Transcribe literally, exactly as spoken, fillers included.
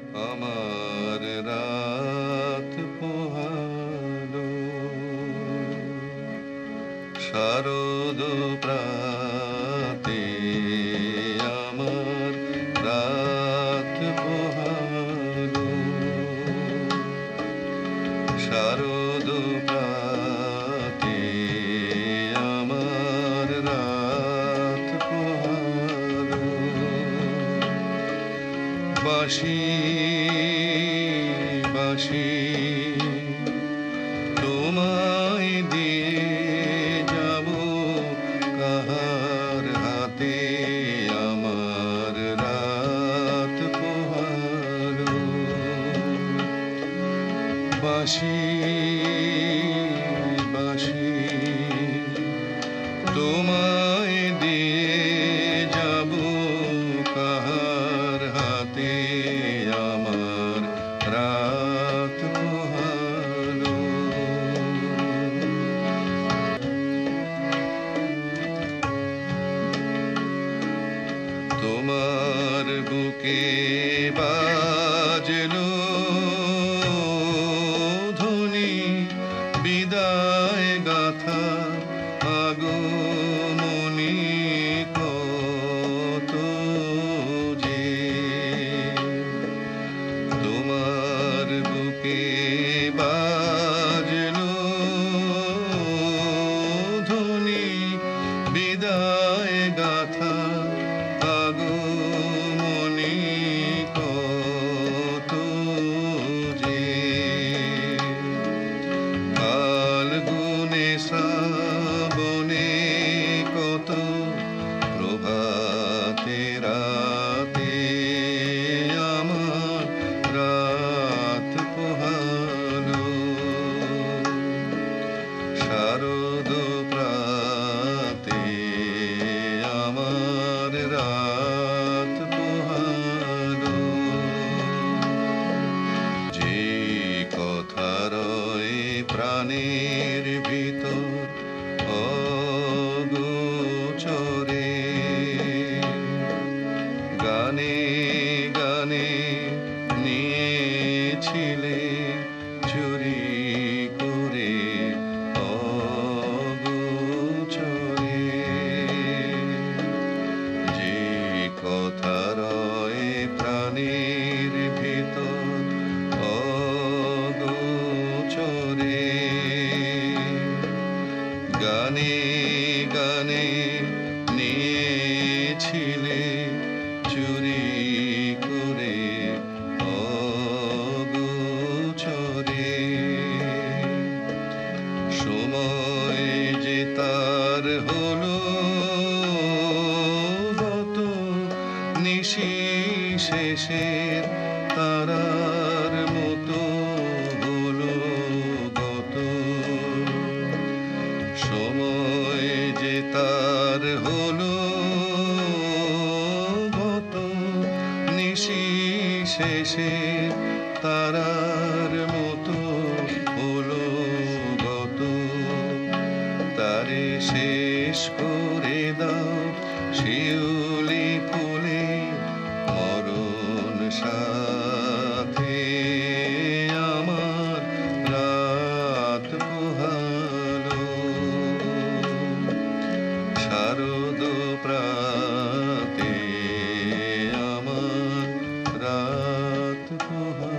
আমার রাত পোহালো, শারদ প্রাতে আমার রাত পোহালো, শারদ প্রাতে আমার রাত পোহালো। বাঁশি বাঁশি তোমায় দিয়ে যাব কাহার হাতে, আমার রাত পোহালো। বাঁশি বাঁশি তোমায় দিয়ে যাব কাহার হাতে, আমার রাত পোহালো। তোমার বুকে বাজলো ধ্বনি বিদায় গাথা, আগমনী কত যে। তোমার বুকে বাজলো ধ্বনি বিদায় গাথা, আগমনী কত যে। ফাল্গুনে শ্রাবণে কত প্রভাতে রাতে আমার রাত পোহালো, শারদ প্রাতে আমার রাত পোহালো। যে কথা রয় প্রাণের ভিতর অগোচরে, গানে গানে নিয়েছিলে চুরি করে অগোচরে। যে কথা রয় প্রাণের ভিতর অগোচরে, গানে গানে নিয়েছিলে চুরি করে অগোচরে। সময় যে তার হলো গত, নিশি শেষের তারার মতো হলো গত। সময় যে তার হলো গত, নিশি শেষের তারার মতো হলো গত। তারে শেষ করে দাও শিউলি ফুলে মরণ সাথে, আমার রাত পোহালো, শারদ প্রাতে আমার রাত পোহালো।